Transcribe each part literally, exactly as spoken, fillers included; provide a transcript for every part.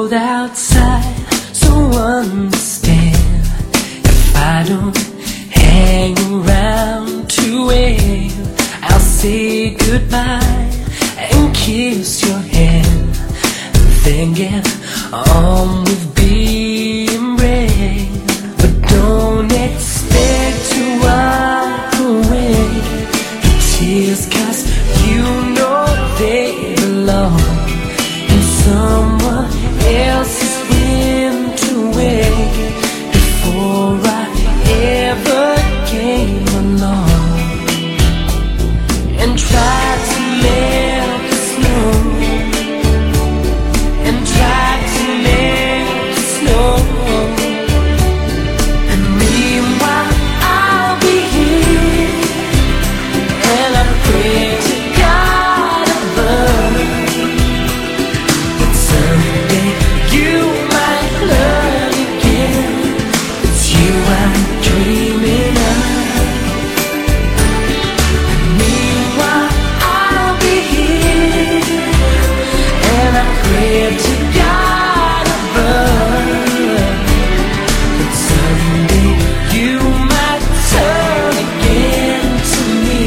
cold outside, so understand if I don't hang around to wait. I'll say goodbye and kiss your hand, and then get on with being brave. But don't expect to walk away the tears, 'cause you know they belong in someone else's winter way. Before I ever came along and tried to melt the snow, and tried to melt the snow. And meanwhile I'll be here, and I pray to God above that someday you might learn again. It's you I'm dreaming of. And meanwhile I'll be here, and I pray to God above that someday you might turn again to me.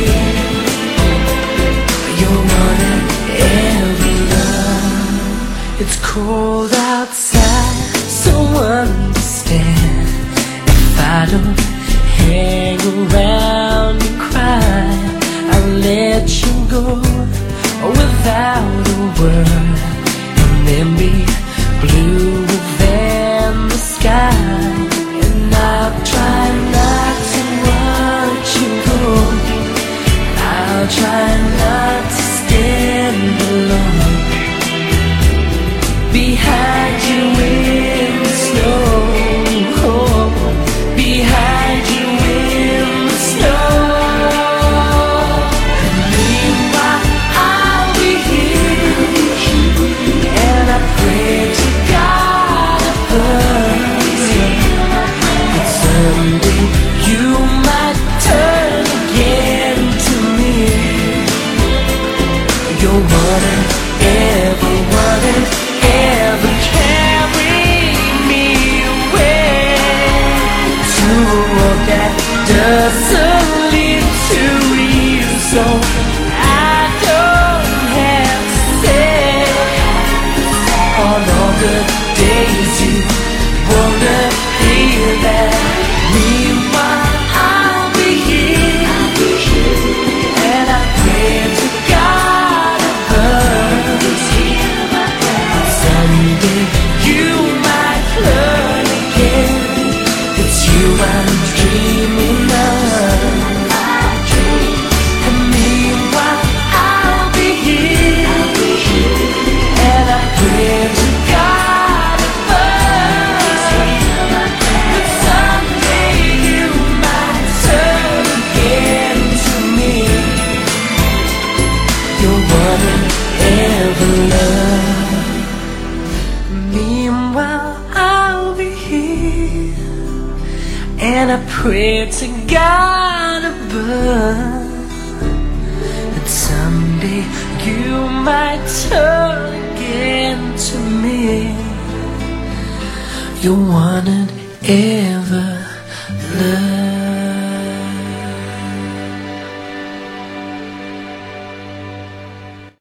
You're one and ever love. It's cold outside, so understand if I don't hang around and cry. I'll let you go without a word, and then be bluer than the sky. And I'll try not to watch you go. I'll try not to stand alone behind you in the snow. Behind you in the snow. And meanwhile I'll be here, and I pray to God above that someday you might turn again to me. You're one and ever, one and ever carry me away to a world that doesn't lead to you. So I don't have to say on all the days you wanna hear that. Meanwhile I'll be here, and I pray to God above that someday you might learn again. It's you I'm dreaming of. And meanwhile I'll be here, and I pray to God above that someday you might turn again to me. You're one and ever love. Meanwhile I'll be here, and I pray to God above that someday you might turn again to me. You're one and ever love.